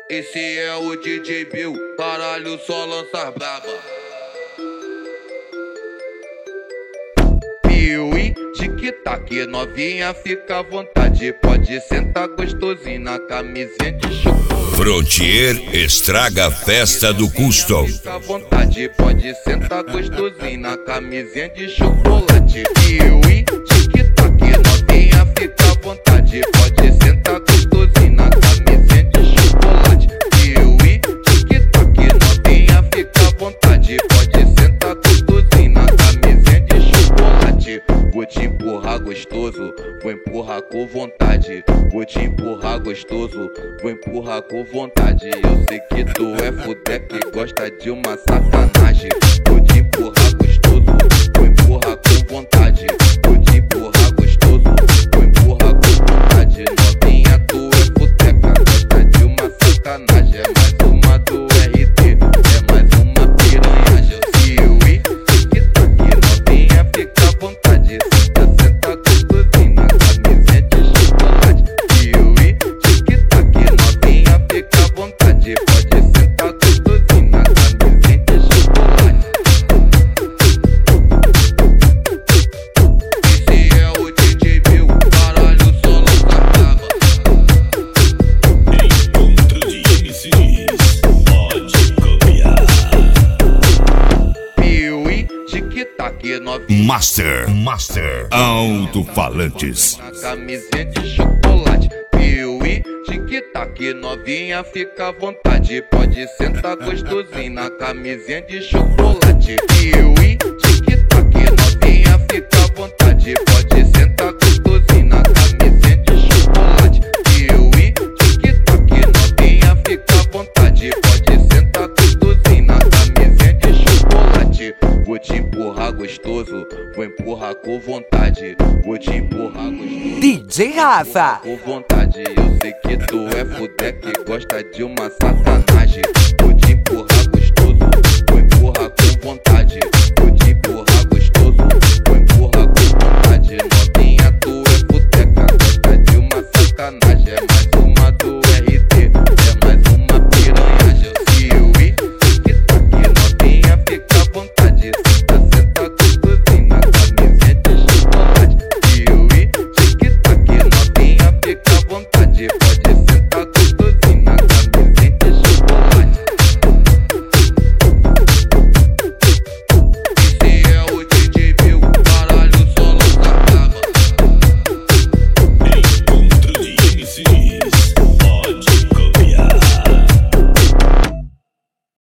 Esse é o DJ Bill, caralho, só lança braba. Piuí, tic-tac, novinha, fica à vontade. Pode sentar gostosinho na camisinha de chocolate. Frontier estraga a festa do Custom. Fica à vontade, pode sentar gostosinho na camisinha de chocolate. Piuí, tic-tac, novinha, fica à vontade. Pode sentar gostosinho na camisinha de chocolate. Piuí, tic-tac, novinha, fica à vontade. Pode sentar gostosinho na camisinha de chocolate. Vou te empurrar gostoso, vou empurrar com vontade. Vou te empurrar gostoso, vou empurrar com vontade. Eu sei que tu é fudé que gosta de uma sacanagem. Vou te empurrar gostoso, vou empurrar com vontade. Vou te empurrar gostoso, vou empurrar com vontade. Novinha, tu é fudeca, gosta de uma sacanagem. É mais uma do RT, é mais uma piranhagem. Piuí, tic-tac, novinha, fica à vontade. Senta, senta gostosinho na camisinha de chocolate. Piuí, tic-tac, novinha, fica à vontade. Pode sentar gostosinho na camisinha de chocolate. Esse é o DJ Bill, caralho, só lança braba. Encontro de MCs, pode copiar. Piuí, tic-tac, novinha. Master Alto-Falantes. Na camisinha de chocolate. Piuí, tic-tac, novinha, fica à vontade. Pode sentar gostosinho na camisinha de chocolate. Piuí, tic-tac, novinha, fica à vontade. Pode sentar gostosinho na camisinha de chocolate. Piuí, tic-tac, novinha, fica à vontade. Pode sentar gostosinho na camisinha de chocolate. Vou te empurrar gostoso, vou empurrar com vontade. Vou te empurrar gostoso, DJ Rafa. com vontade. Eu sei que tu é fudé que gosta de uma sacanagem. Vou te empurrar gostoso, vou empurrar com vontade. Vou te empurrar gostoso, vou empurrar com vontade. Novinha, tu é fudeca, gosta de uma sacanagem. É mais